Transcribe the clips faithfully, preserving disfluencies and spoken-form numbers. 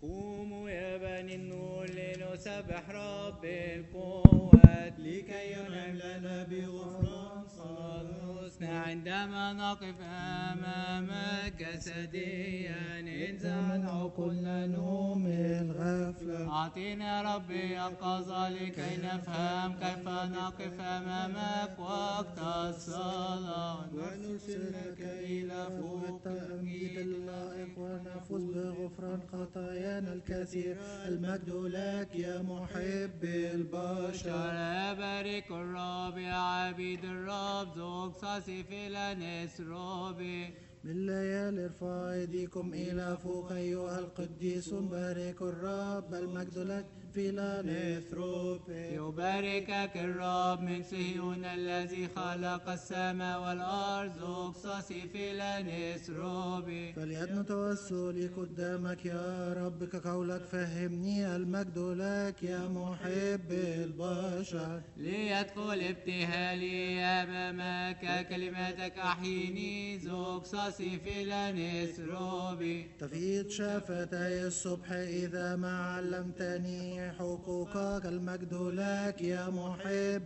قوموا يا بني النور لنسبح رب القوات لكي ينعم لنا بغفران صلواتنا عندما نقف أمامك جسديا إذا من عقولنا نوم الغفلة. أعطينا يا ربي يقظة لكي نفهم كيف نقف أمامك وقت الصلاة ونرسلك إلى فوق التأميد اللائق ونفوز بغفران خطايانا الكثير. المجد لك يا محب البشر. بارك الرب يا عبيد الرب ذوق صاصي في لنس روبي. بالليالي ارفعوا ايديكم الى فوق ايها القديسون. بارك الرب المجد لك في لانثروبي. يباركك الرب من صهيون الذي خلق السماء والارض اقصصي في لانثروبي. فليدن توسلي قدامك يا رب كقولك فهمني. المجد لك يا محب البشر. ليدخل ابتهالي امامك كلماتك احييني ذوق صاصي في لانثروبي. تفيض شفتي الصبح اذا ما علمتني حقوقك. المجد لك يا محب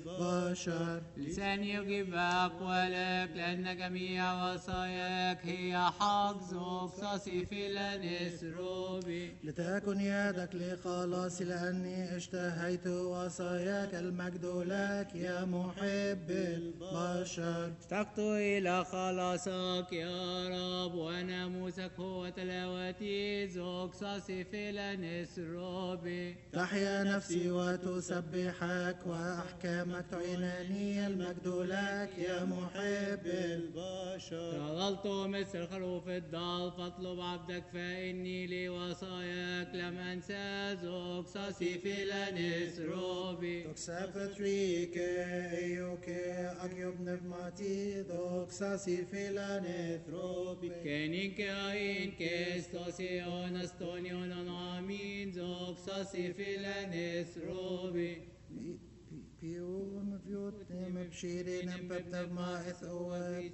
البشر. لساني يجيب أقوالك لأن جميع وصاياك هي حق ذوق صاصي في لانثروبي. لتكن يدك لخلاصي لأني اشتهيت وصاياك. المجد لك يا محب البشر. اشتقت إلى خلاصك يا رب وناموسك هو تلاوتي ذوق صاصي في لانثروبي. تحيا نفسي وتسبحك وأحكامك تعينني. المجد لك يا محب البشر. ظللت مثل خروف الضال فاطلب عبدك فإني لوصاياك لم أنسى ذوق صاصي في لانثروبي. Toxapatrike eioke akiob nevmati doxasi filanethrobi. Kenin kein kestosion astonion amin ذوق صاصي في لانثروبي. بيون فيوتني مبشيرين ببنما إثواب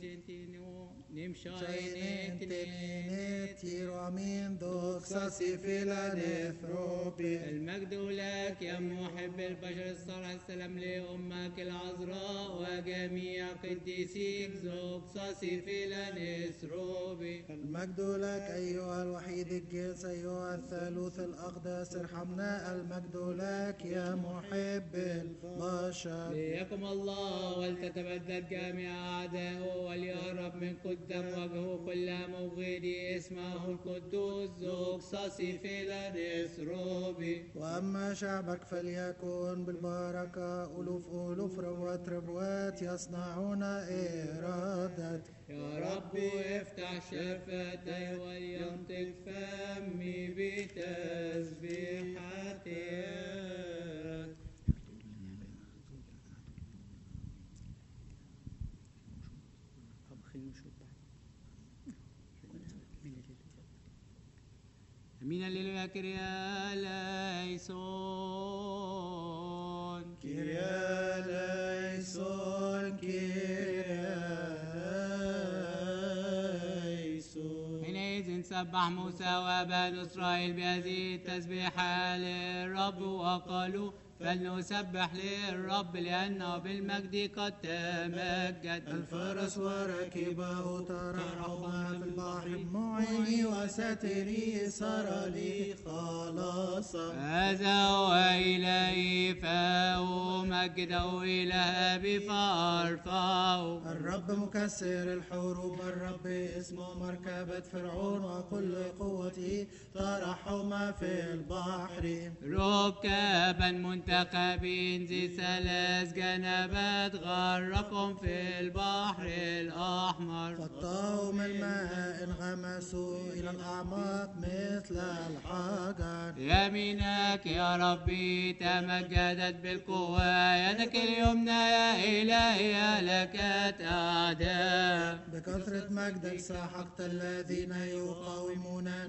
شاينين تنيني تيرو أمين دوكساسي في لانثروبي. المجد لك يا محب البشر الصالح. السلام لأمك العذراء وجميع قديسيك ذوق صاصي في لانثروبي. المجد لك أيها الوحيد الجنس أيها الثالوث الأقدس ارحمنا. المجد لك يا محب البشر. ليكم الله ولتتبدد جميع أعدائه وليهرب من قدام وجهه كل مبغضي اسمه القدوس ذوق صاصي في لانثروبي. وأما شعبك فليكن بالبركة ألوف ألوف ربوات ربوات يصنعون إرادتك. يا رب افتح شفتي ولينطق فمي بتسبيحتك. أمين الليل كريا ليسون كريا ليسون كريا ليسون. حينئذ سبح موسى وبنو إسرائيل بهذه التسبيحة للرب وقالوا فلنسبح للرب لأنه بالمجد قد تمجد. الفرس وركبه ترحما في البحر معيني وستري صار لي خلاصا. هذا هو إلهي فأمجده إلى أبي فأرفعه. الرب مكسر الحروب. الرب اسمه مركبة فرعون وكل قوته ترحما في البحر. ركابا منتخبين ذي ثلاث جنبات غرقهم في البحر الأحمر. خطاهم الماء انغمسوا إلى الأعماق مثل الحجر. يمينك يا ربي تمجدت بالقوة يدك اليمنى يا إلهي لك أعداء. بكثرة مجدك سحقت الذين يقاوموننا.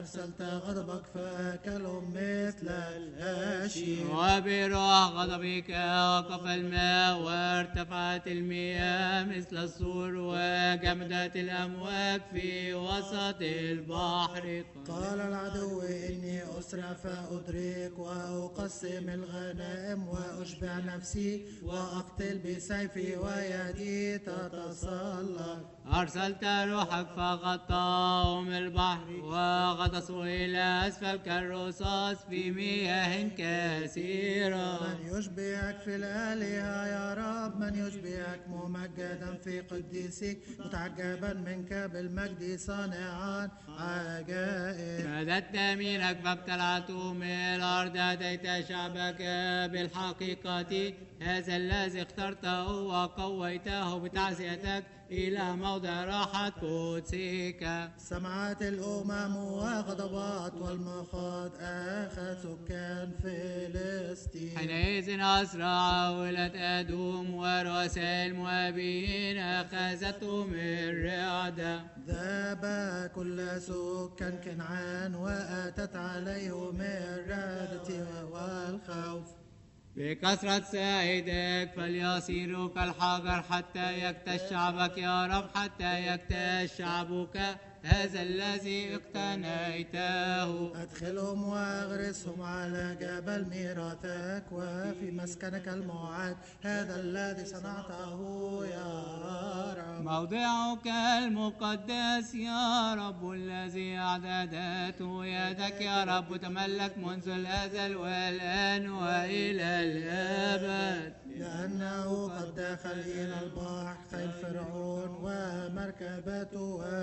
أرسلت غضبك فأكلهم مثل الهشيم. وبروح غضبك وقف الماء وارتفعت المياه مثل السور وجمدت الأمواج في وسط البحر. قال العدو إني أسرع فأدرك وأقسم الغنائم وأشبع نفسي وأقتل بسيفي ويدي تتسلط. أرسلت روحك فغطاهم البحر وغطسوا إلى أسفل كالرصاص في مياه كثيرة. من يشبهك في الآلهة يا رب؟ من يشبهك ممجدا في قديسك متعجبا منك بالمجد صانعا عجائب. مددت يمينك فابتلعتهم الأرض أتيت شعبك بالحقيقة. هذا الذي اخترته وقويته بتعزيتك إلى موضع راحة قدسك. سمعت الأمم وغضبات والمخاض أخذ سكان فلسطين. حينئذ أسرع ولد أدوم ورؤساء الموابين أخذتهم الرعدة. ذاب كل سكان كنعان وأتت عليهم الرعدة والخوف. بكثرة سائدك فليصيروا كالحجر حتى يكتش شعبك يا رب، حتى يكتش شعبك هذا الذي اقتنيته. أدخلهم وأغرسهم على جبل ميراثك وفي مسكنك الموعد هذا الذي صنعته يا رب. موضعك المقدس يا رب الذي أعددته يدك يا رب، تملك منذ الأزل والآن وإلى الأبد. لأنه قد دخل إلى البحر خيل فرعون ومركبته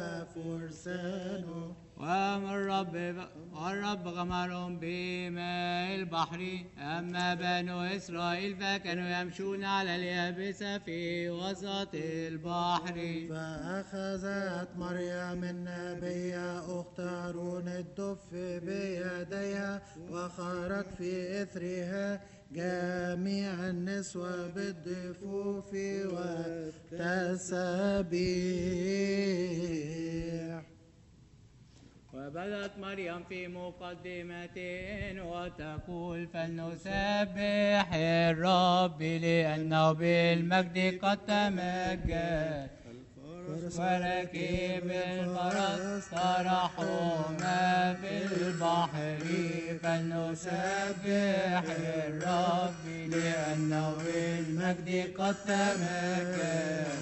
وفرسانه. والرب والرب غمرهم بماء البحر. أما بنو إسرائيل فكانوا يمشون على اليابسة في وسط البحر. فأخذت مريم النبية أخت هارون الدف بيديها وخرج في إثرها جميع النسوة بالضفوف والتسابيح. وبدت مريم في مقدمة وتقول فلنسبح الرب لأنه بالمجد قد تمجد. وركيب الفرس طرحهما في البحر فلنسبح الرب لأنه بالمجد قد تمجد.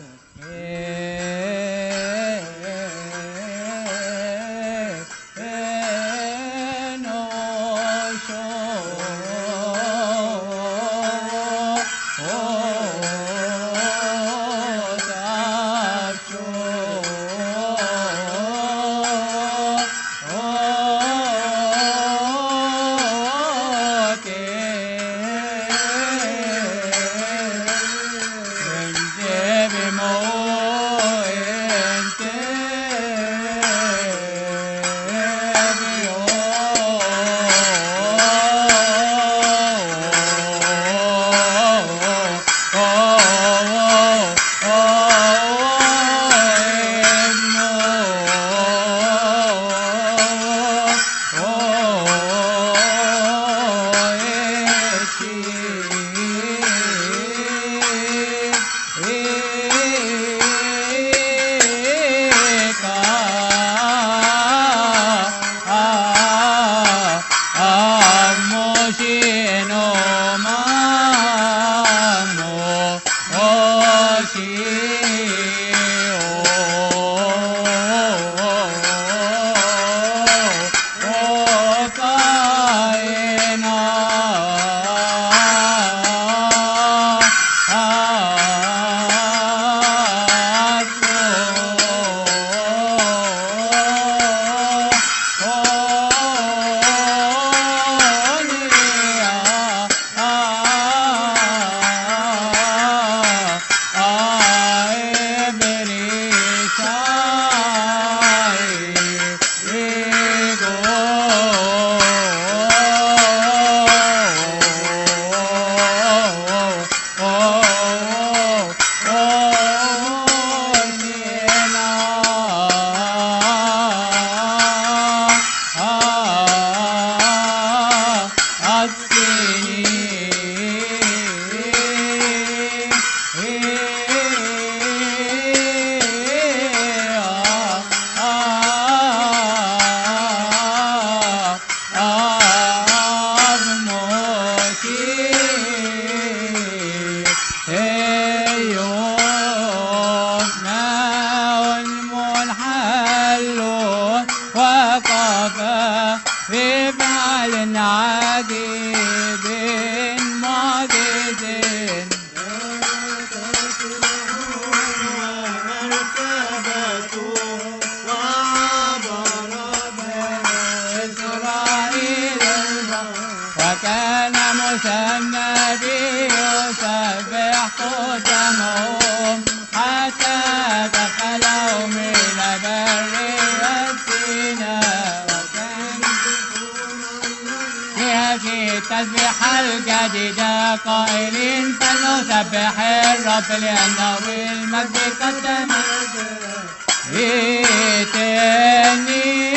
عمل عجيب معجز وكان موسى النبي يسبح قدامهم حتى دخلوا من برية سيناء وكان فيها في التسبيح الجديدة قائلين فلنسبح الرب لأنه بالمجد قدم إتني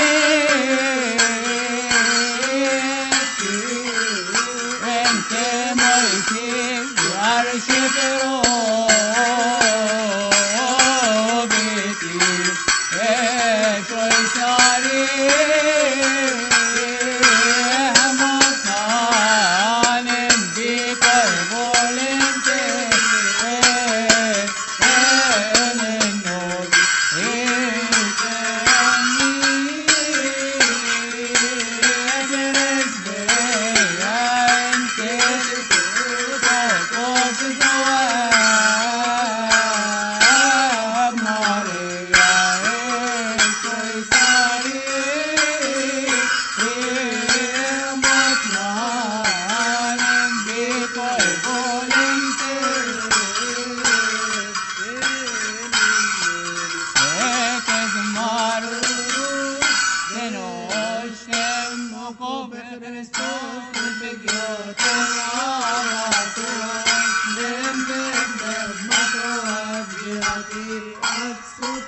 That's